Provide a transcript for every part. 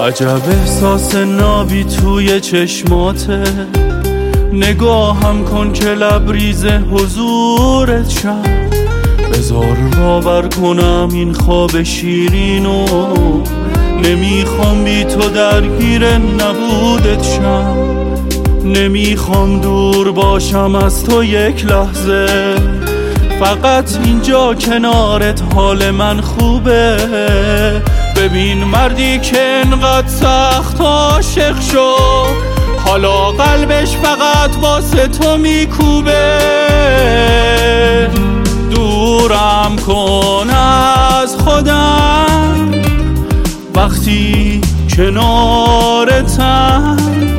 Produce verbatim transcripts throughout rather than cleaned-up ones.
عجب احساس نابی توی چشماته، نگاهم کن که لبریز حضورت شم. بذار باور کنم این خواب شیرینو، نمیخوام بی تو درگیر نبودت شم. نمیخوام دور باشم از تو یک لحظه، فقط اینجا کنارت حال من خوبه. ببین مردی که انقدر سخت عاشق شد، حالا قلبش فقط واسه تو میکوبه. دورم کن از خودم وقتی کنارتم،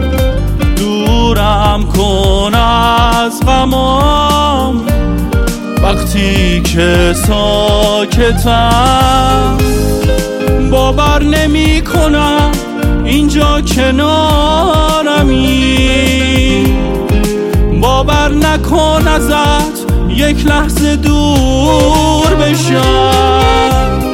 دورم کن از غمام وقتی که ساکتم. باور نمی کنم اینجا کنارمی، باور نکن ازت یک لحظه دور بشم.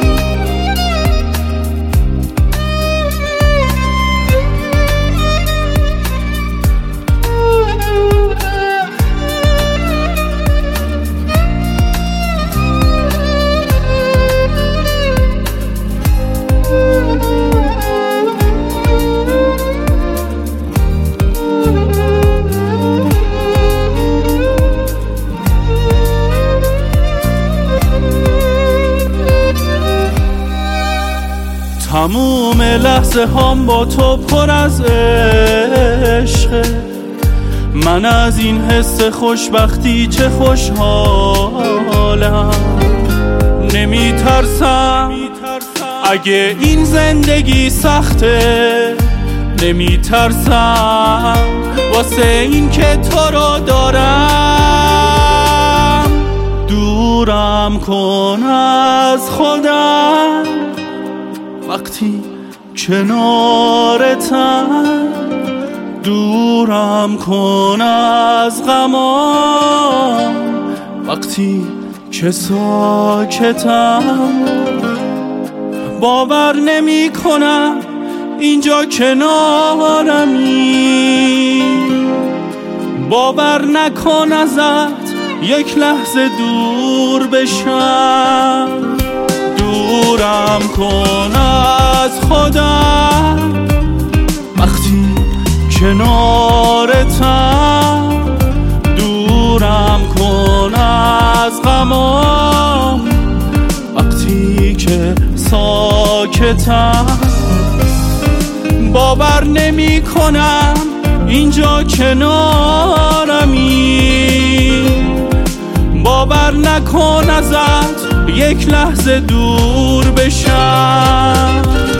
تموم لحظه هم با تو پر از عشقه، من از این حس خوشبختی چه خوشحالم. نمی ترسم اگه این زندگی سخته، نمی ترسم واسه این که تو رو دارم. دورم کن از خودم وقتی کنارتم، دورم کن از غمام وقتی که ساکتم. باور نمی کنم اینجا کنارمی، باور نکن ازت یک لحظه دور بشم. دورم کن از خودم وقتی کنارتم، دورم کن از غمام وقتی که ساکتم. باور نمی کنم اینجا کنارمی، باور نکن ازت یک لحظه دور بشم.